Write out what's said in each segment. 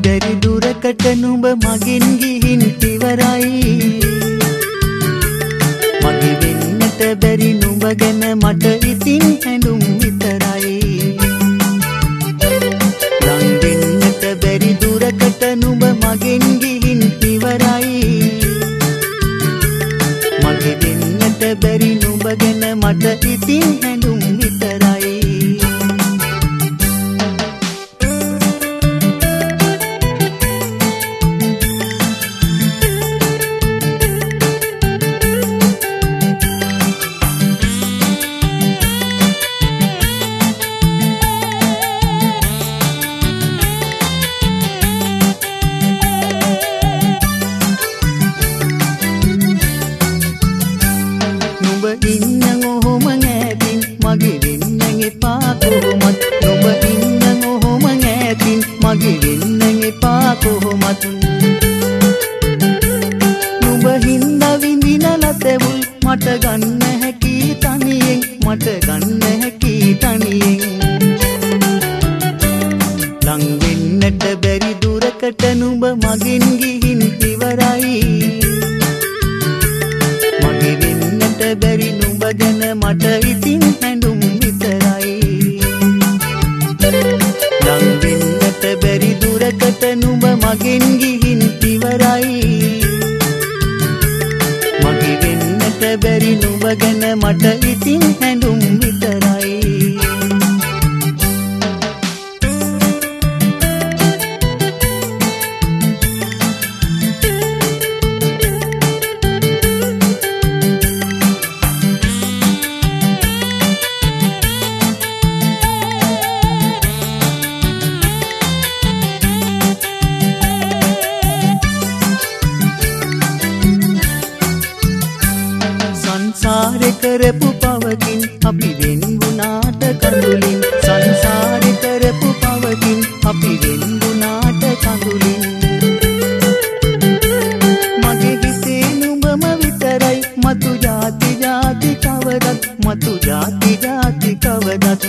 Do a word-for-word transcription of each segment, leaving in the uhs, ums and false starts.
බැරි දුරකට නුඹ මගෙන් ගිහින් ඉවරයි. මගේ වෙන්නට බැරි නුඹ ගැන මට ඉතින් හැඬුම් විතරයි. ලං වෙන්නට බැරි දුරකට නුඹ මගෙන් ගිහින් ඉවරයි. මගේ වෙන්නට බැරි නුඹ ගැන මට ඉතින් හැඬුම් විතරයි. ඉන්න ඔහොම ඈතින් මගේ වෙන්න එපා කොහොමත්. නුඹ ඉන්න ඔහොම ඈතින් මගේ වෙන්න එපා කොහොමත්. නුඹ හින්දා විඳින ලතවුල් මට ගන්න හැකි තනියෙන්, මට ගන්න හැකි තනියෙන්. ලං වෙන්නට බැරි දුරකට නුඹ මගෙන් ගිහින් ඉවරයි. මගේ වෙන්නට බැරි නුඹ ගැන මට ඉතින් හැඬුම් විතරයි. ලං වෙන්නට බැරි දුරකට නුඹ මගෙන් ගිහින් ඉවරයි. මගේ වෙන්නට බැරි නුඹ ගැන මට ඉතින් හැඬුම් විතරයි. සංසාරේ කරපු පවකින් අපි වෙන් වුණාට කඳුලින්. සංසාරේ කරපු පවකින් අපි වෙන් වුණාට කඳුලින්. මගේ හිතේ නුඹම විතරයි මතු ජාති ජාති කවදත්, මතු ජාති ජාති කවදත්.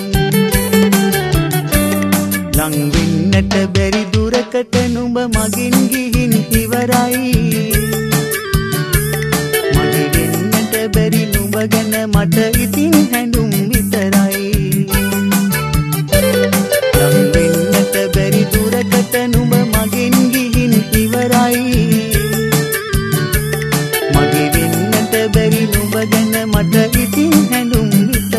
ලං වෙන්නට බැරි දුරකට නුඹ මගෙන් ගිහින් ඉවරයි. බැරි නුඹ ගැන මට ඉතින් හැඬුම් විතරයි. ලං වෙන්නට බැරි දුරකට නුඹ මගෙන් ගිහින් ඉවරයි. මගේ වෙන්නට බැරි නුඹ ගැන මට ඉතින් හැඬුම් විතරයි.